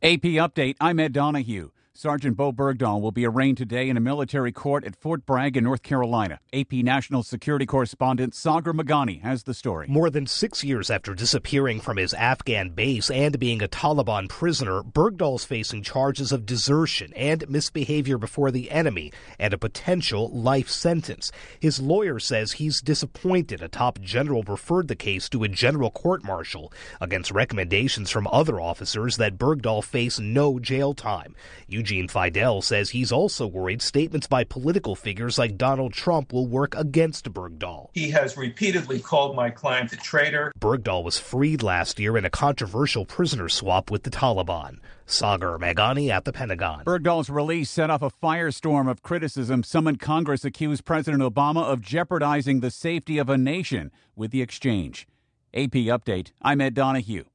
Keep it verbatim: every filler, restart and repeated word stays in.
A P Update, I'm Ed Donahue. Sergeant Bo Bergdahl will be arraigned today in a military court at Fort Bragg in North Carolina. A P National Security Correspondent Sagar Meghani has the story. More than six years after disappearing from his Afghan base and being a Taliban prisoner, Bergdahl's facing charges of desertion and misbehavior before the enemy and a potential life sentence. His lawyer says he's disappointed a top general referred the case to a general court-martial against recommendations from other officers that Bergdahl face no jail time. Eugene Fidel says he's also worried statements by political figures like Donald Trump will work against Bergdahl. He has repeatedly called my client a traitor. Bergdahl was freed last year in a controversial prisoner swap with the Taliban. Sagar Meghani at the Pentagon. Bergdahl's release set off a firestorm of criticism. Some in Congress accused President Obama of jeopardizing the safety of a nation with the exchange. A P Update, I'm Ed Donahue.